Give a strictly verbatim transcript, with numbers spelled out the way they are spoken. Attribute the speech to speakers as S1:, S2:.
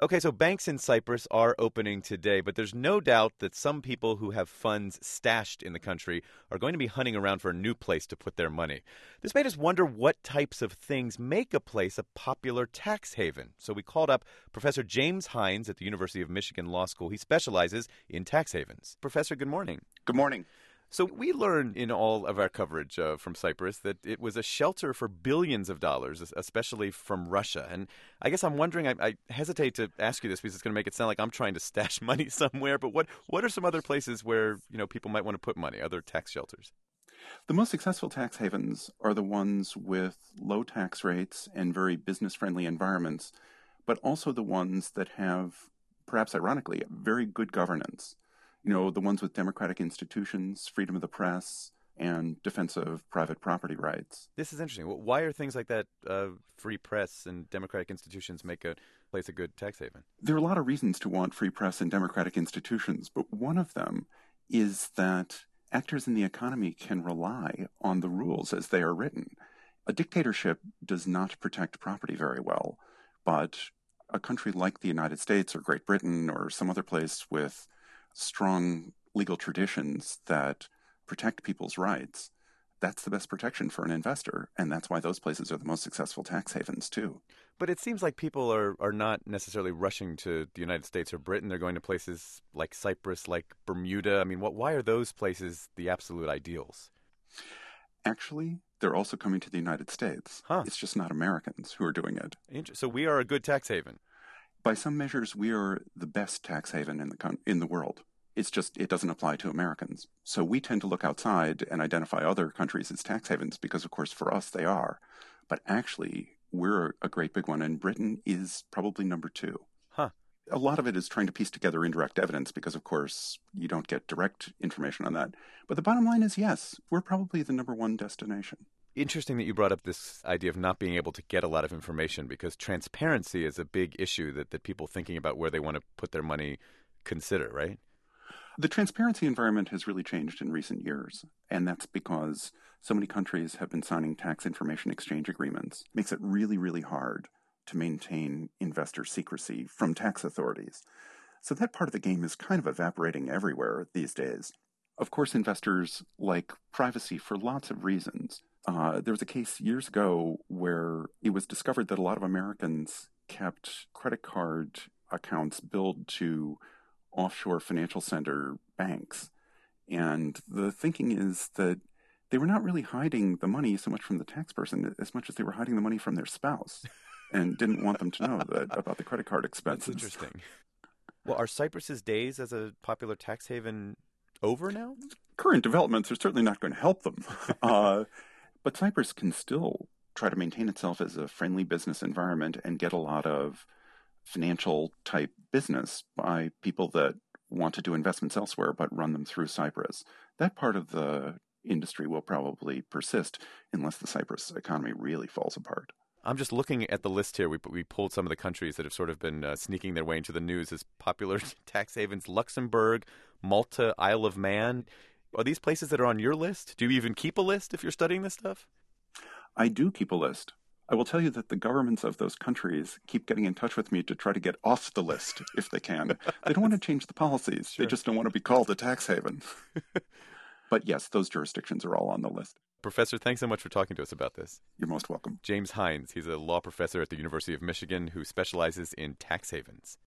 S1: Okay, so banks in Cyprus are opening today, but there's no doubt that some people who have funds stashed in the country are going to be hunting around for a new place to put their money. This made us wonder what types of things make a place a popular tax haven. So we called up Professor James Hines at the University of Michigan Law School. He specializes in tax havens. Professor, good morning.
S2: Good morning.
S1: So we learned in all of our coverage uh, from Cyprus that it was a shelter for billions of dollars, especially from Russia. And I guess I'm wondering, I, I hesitate to ask you this because it's going to make it sound like I'm trying to stash money somewhere, but what, what are some other places where, you know, people might want to put money, other tax shelters?
S2: The most successful tax havens are the ones with low tax rates and very business-friendly environments, but also the ones that have, perhaps ironically, very good governance. You know, the ones with democratic institutions, freedom of the press, and defense of private property rights.
S1: This is interesting. Why are things like that, uh, free press and democratic institutions, make a place a good tax haven?
S2: There are a lot of reasons to want free press and democratic institutions, but one of them is that actors in the economy can rely on the rules as they are written. A dictatorship does not protect property very well, but a country like the United States or Great Britain or some other place with strong legal traditions that protect people's rights, that's the best protection for an investor. And that's why those places are the most successful tax havens, too.
S1: But it seems like people are, are not necessarily rushing to the United States or Britain. They're going to places like Cyprus, like Bermuda. I mean, what, why are those places the absolute ideals?
S2: Actually, they're also coming to the United States.
S1: Huh.
S2: It's just not Americans who are doing it.
S1: So we are a good tax haven.
S2: By some measures, we are the best tax haven in the con- in the world. It's just it doesn't apply to Americans. So we tend to look outside and identify other countries as tax havens because, of course, for us they are. But actually, we're a great big one, and Britain is probably number two.
S1: Huh.
S2: A lot of it is trying to piece together indirect evidence because, of course, you don't get direct information on that. But the bottom line is, yes, we're probably the number one destination.
S1: Interesting that you brought up this idea of not being able to get a lot of information because transparency is a big issue that, that people thinking about where they want to put their money consider, right?
S2: The transparency environment has really changed in recent years, and that's because so many countries have been signing tax information exchange agreements. It makes it really, really hard to maintain investor secrecy from tax authorities. So that part of the game is kind of evaporating everywhere these days. Of course, investors like privacy for lots of reasons. Uh, there was a case years ago where it was discovered that a lot of Americans kept credit card accounts billed to offshore financial center banks. And the thinking is that they were not really hiding the money so much from the tax person as much as they were hiding the money from their spouse and didn't want them to know that about the credit card expenses.
S1: That's interesting. Well, are Cyprus's days as a popular tax haven over now?
S2: Current developments are certainly not going to help them. uh, but Cyprus can still try to maintain itself as a friendly business environment and get a lot of financial type business by people that want to do investments elsewhere but run them through Cyprus. That part of the industry will probably persist unless the Cyprus economy really falls apart.
S1: I'm just looking at the list here. We we pulled some of the countries that have sort of been uh, sneaking their way into the news as popular tax havens. Luxembourg, Malta, Isle of Man. Are these places that are on your list? Do you even keep a list if you're studying this stuff?
S2: I do keep a list. I will tell you that the governments of those countries keep getting in touch with me to try to get off the list if they can. They don't want to change the policies. Sure. They just don't want to be called a tax haven. But yes, those jurisdictions are all on the list.
S1: Professor, thanks so much for talking to us about this.
S2: You're most welcome.
S1: James Hines, he's a law professor at the University of Michigan who specializes in tax havens.